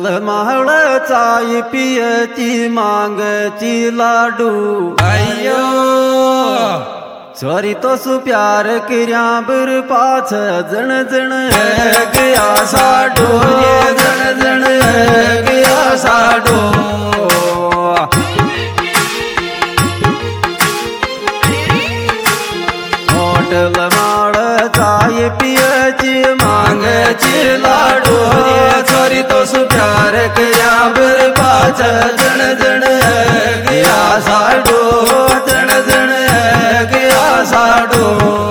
माहळ चाय पियची मांगची लाडू अयो चोरी तो सु प्यार किर्या बर पाछ जण जण गया साडो जण जण गया साडो होटल माळ चाय पियची मांगची लाडू चोरी तो सु प्यार किर्या बर पाछ जण जण गया साडो जण जण गया साडो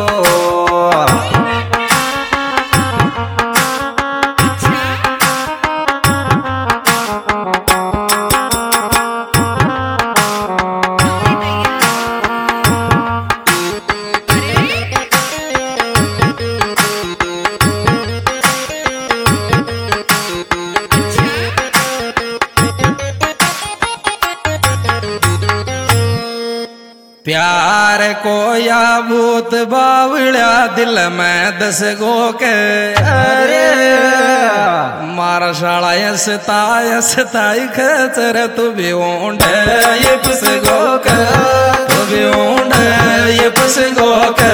प्यार को या भूत बावड़ा दिल में 10 गो के अरे मारा शाला यसताई खचर तू भी ओंड ये 10 गो के तू भी ओंड ये 10 गो के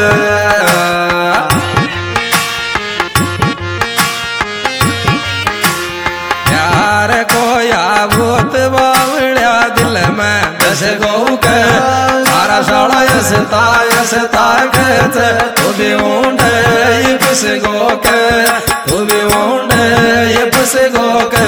प्यार को या भूत बावड़ा दिल में 10 गो के मारा शाला यसता खच तू भी ओंड ये 10 गो के तू भी ओंड ये 10 गो के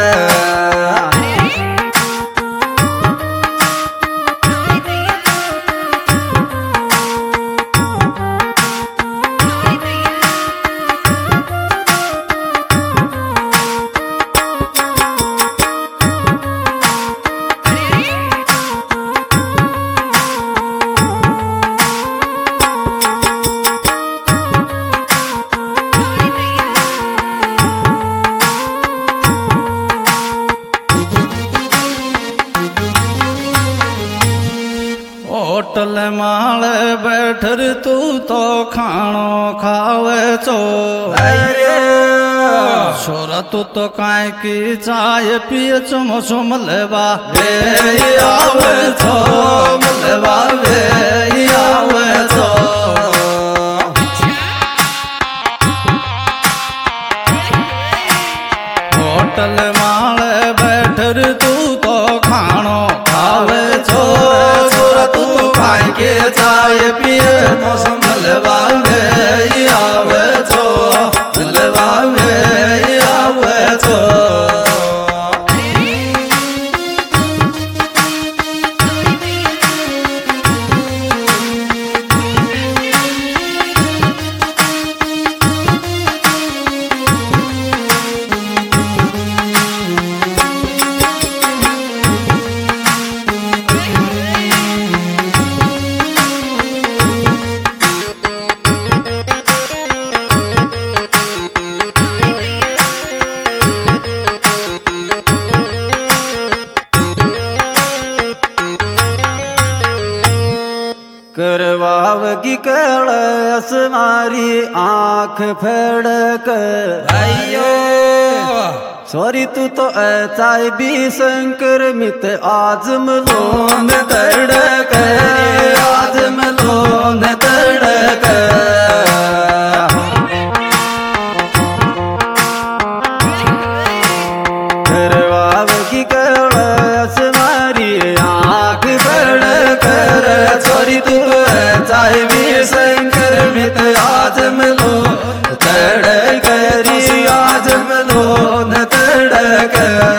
होटल माल बैठर तू तो खानो खावे चो अरे छोरा तू तो काय की चाय पिए चुम चुम लेवा वे आवे छो मलवा वे आवे छो होटल माल बैठर तू तो खानो खावे छो के चाय पिए मौसम मलवा में आवे छो मलवा में आवे छो करवावगी कळस मारी आँख फड़क अयो सॉरी तू तो चाय भी शंकर मित आजम लोन तड़क आजम लोन तड़क करवावगी कळस मारी आँख फड़क सॉरी तू चाय भी शंकर मित आजम लो तड़क आजम लो न तड़क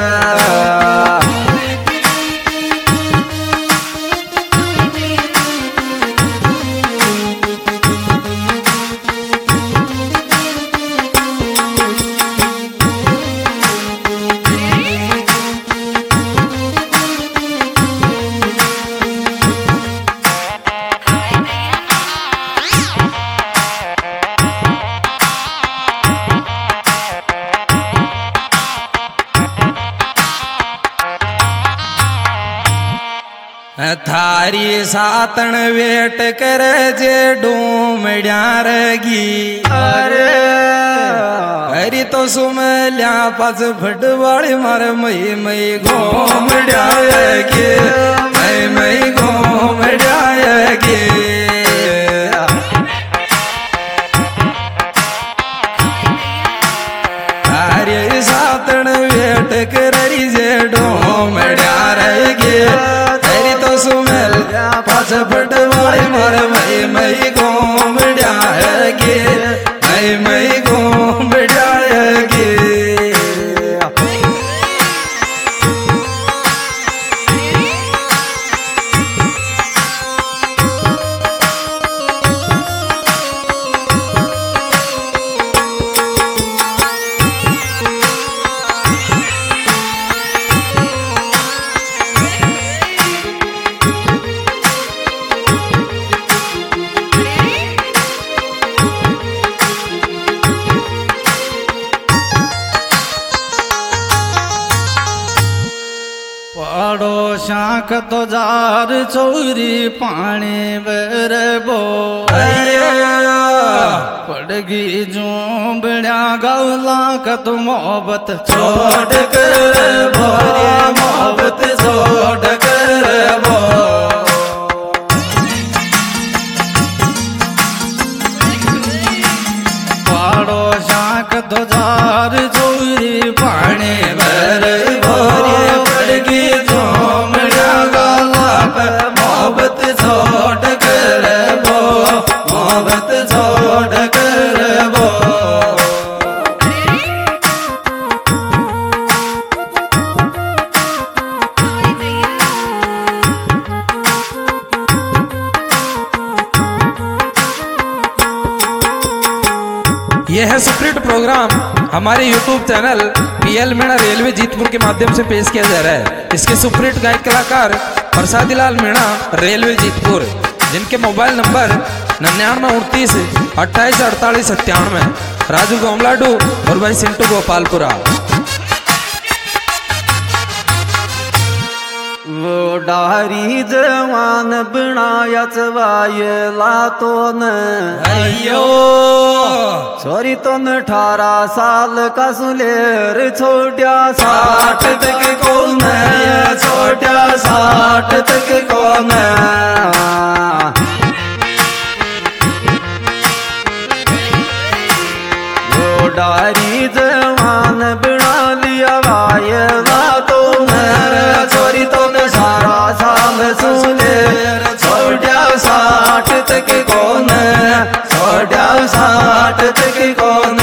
थारी सातन वेट कर जे डूमड्या रगी अरे हरी तो सुमेल्या पाच फटवाळी मार मई मई घोमड्यागे मई मई घोमड्यागे अरे सातण वेट कररी जे ढोमड्या गे तरी तो सुमेल्या पाच फटवाळी मार मई मई घोमड्यागे मई मई घोमड्यागे पाड़ो शाख तो जार चोरी पानी बरबो पड़गी झूमड़िया गौला कत मोहब्बत छोड़ कर भोरे मोहब्बत छोड़ कर भो पाड़ो शाख तो जार चोरी पानी बरबो पड़गी झूमड़िया गौला कत मोहब्बत छोड़ कर भो मोहब्बत छोड़ कर भो यह है सुप्रीट प्रोग्राम हमारे YouTube channel PL Meena railway Jeetpur के माध्यम से पेश किया जा रहा है। इसके सुप्रीट गायक कलाकार प्रसादी लाल मीणा रेलवे जीतपुर, जिनके मोबाइल नंबर 9939 28 48 97, राजू गोमलाडू और भाई सिंटू गोपालपुरा। वो डारी जवान बनाया चवायला तो न अयो सॉरी तो न 18 साल का सुलेर छोट्या 60 तक कौन छोट्या 60 तक कौन वो डारी जवान बना लिया वायला तो छोरी तो न सारा साल सुलेर छोट्या 60 तक कौन छोट्या 60 तक कौन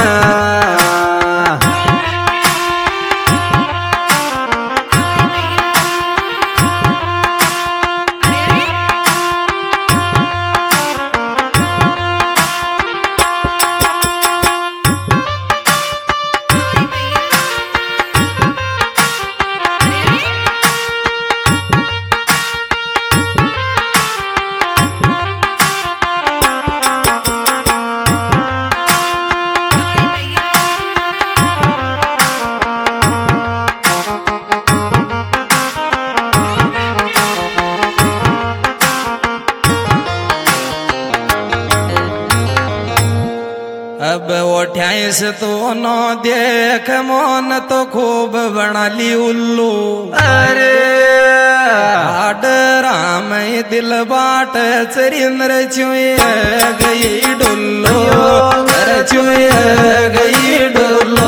अब ओठ्याईस तो नो देख मोन तो खूब बना ली उल्लू अरे आड राम दिल बाट चरिंद्र चुए गई डुल्लो चुए गई डुल्लो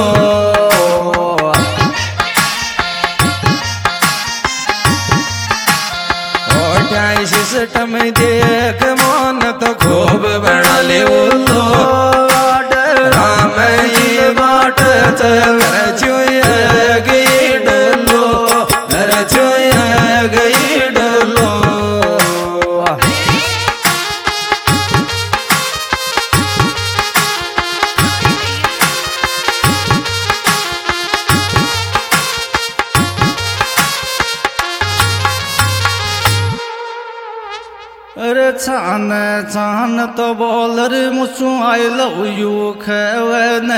ओठ्याईस सिस्टम देख मोन तो खूब बना ली उल्लू बाट चुए गई डलो चुए गई डलो अरे छान छान तो बोल रे मुझू आई लव यू खेवने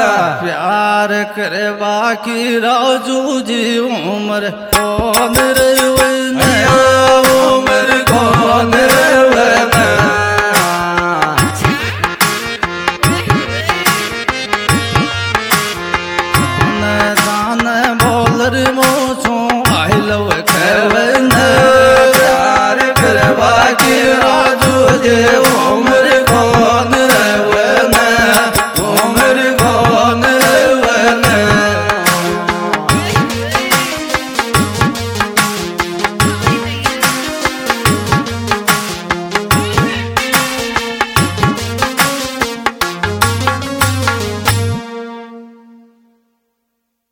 प्यार करे बाकी राजू जी उम्र कौन रे